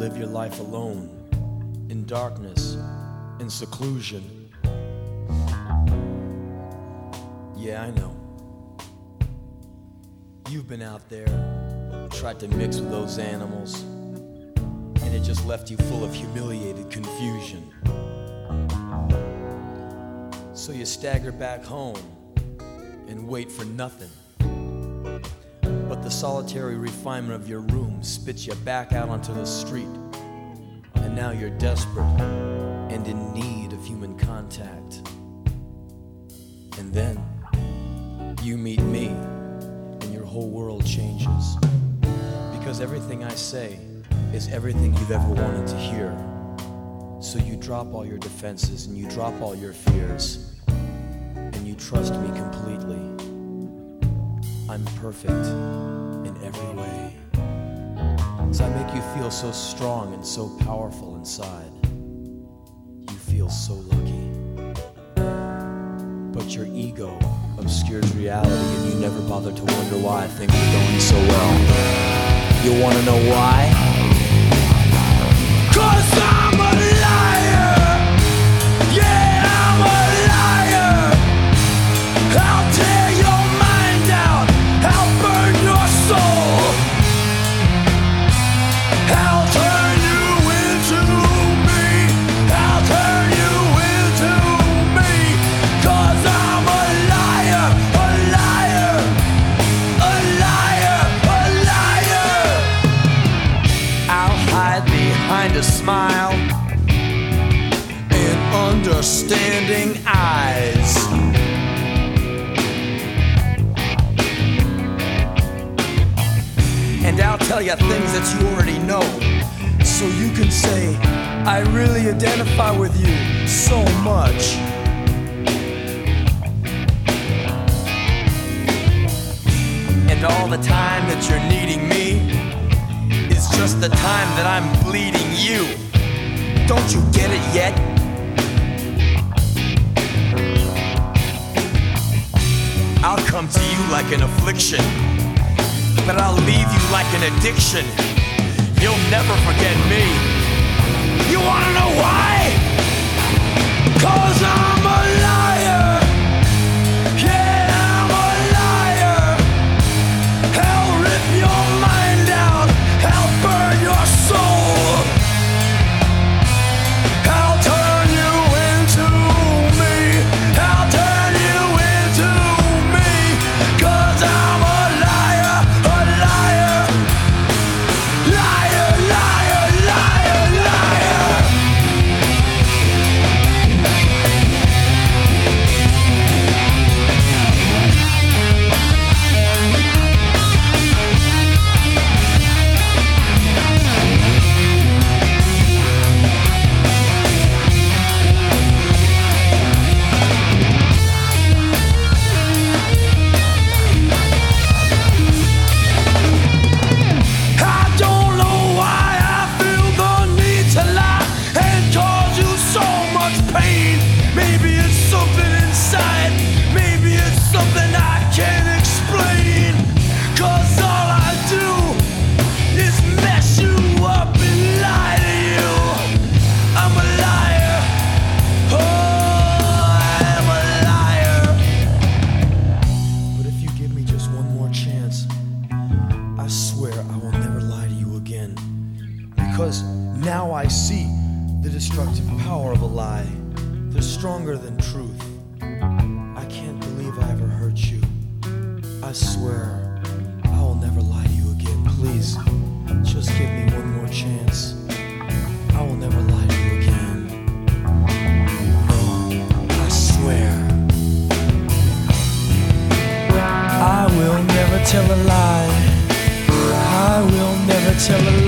live your life alone, in darkness, in seclusion. Yeah, I know. You've been out there, tried to mix with those animals, and it just left you full of humiliated confusion. So you stagger back home and wait for nothing. But the solitary refinement of your room spits you back out onto the street. And now you're desperate and in need of human contact. And then you meet me, and your whole world changes. Because everything I say is everything you've ever wanted to hear. So you drop all your defenses and you drop all your fears, and you trust me completely. I'm perfect in every way. As I make you feel so strong and so powerful inside, you feel so lucky. But your ego obscures reality, and you never bother to wonder why things are going so well. You wanna know why? 'Cause I'm a liar! Yeah, I'm a liar! I'll tear your mind out, I'll burn your soul, I'll turn you into me, I'll turn you into me, 'cause I'm a liar, a liar, a liar, a liar. I'll hide behind a smile and understanding eyes. And I'll tell you things that you already know, so you can say, I really identify with you so much. And all the time that you're needing me is just the time that I'm bleeding you. Don't you get it yet? I'll come to you like an affliction, but I'll leave you like an addiction. You'll never forget me. You wanna know why? 'Cause I'm a liar. Yeah, I'm a liar. I'll rip your mind out, I'll burn your soul, I'll turn you into me, I'll turn you into me, 'cause I'm a liar, a liar, liar, liar, liar, liar. I don't know why I feel the need to lie and cause you so much pain. Maybe it's something inside, maybe it's something I can't explain. 'Cause all I do is mess you up and lie to you. I'm a liar. Oh, I'm a liar. But if you give me just one more chance, I swear I will never lie to you again. Because now I see the destructive power of a lie. They're stronger than truth. I can't believe I ever hurt you. I swear I will never lie to you again. Please, just give me one more chance. I will never lie to you again. No, I swear. I will never tell a lie. I will never tell a